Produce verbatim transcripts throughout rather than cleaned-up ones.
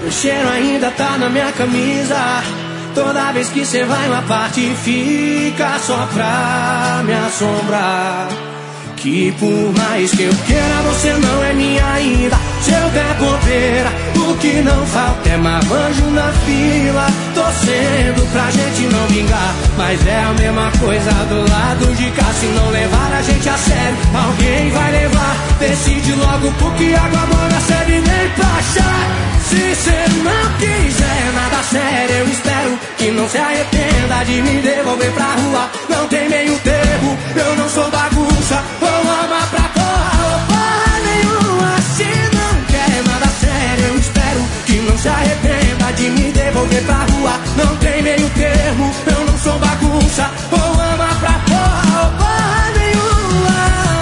O cheiro ainda tá na minha camisa. Toda vez que cê vai uma parte fica só pra me assombrar. Que por mais que eu queira, você não é minha ainda. Se eu der bobeira, o que não falta é marmanjo na fila, torcendo pra gente não vingar. Mas é a mesma coisa do lado de cá. Se não levar a gente a sério, alguém vai levar. Decide logo, porque água mora serve nem pra achar. Se cê não quiser nada sério, eu espero que não se arrependa de me devolver pra rua. Não tem meio termo, eu não sou bagunça. Ou ama pra porra, ou porra nenhuma. Se não quer nada sério, eu espero que não se arrependa de me devolver pra rua. Não tem meio termo, eu não sou bagunça. Ou ama pra porra, ou porra nenhuma.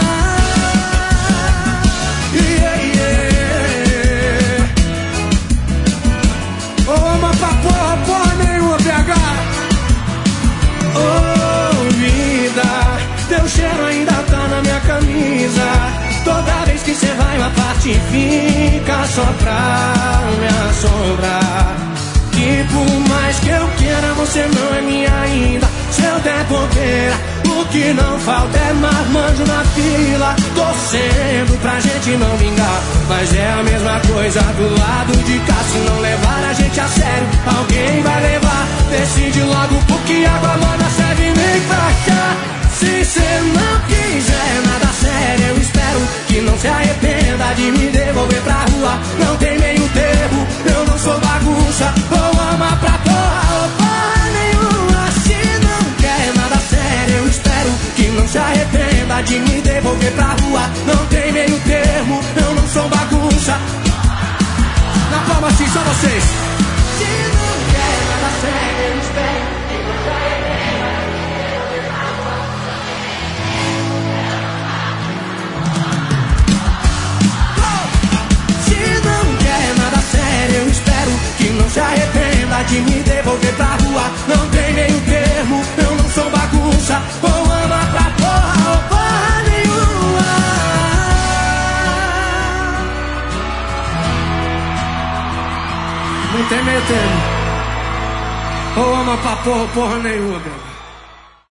Yeah, yeah. Ou ama pra porra, porra nenhuma, B H. Oh, vida, teu cheiro ainda tá na minha camisa. Toda vez que cê vai uma parte fica só pra me assombrar. Que por mais que eu queira, você não é minha ainda. Se eu der bobeira, o que não falta é marmanjo na fila, torcendo pra gente não vingar. Mas é a mesma coisa do lado de cá. Se não levar a gente a sério, alguém vai levar. Decide logo, porque água morna serve nem pra achar. Se cê não quiser nada sério, eu espero que não se arrependa de me devolver pra rua. Não tem meio termo, eu não sou bagunça. Ou ama pra porra, ou porra nenhuma. Se não quer nada sério, eu espero que não se arrependa de me devolver pra rua. Não tem meio termo, eu não sou bagunça. Na palma assim, só vocês. Se não quer nada sério, eu espero que não se arrependa. Eu espero que não se arrependa de me devolver pra rua. Não tem meio termo, eu não sou bagunça. Ou ama pra porra, ou porra nenhuma. Não tem meio termo. Ou ama pra porra, ou porra nenhuma, meu.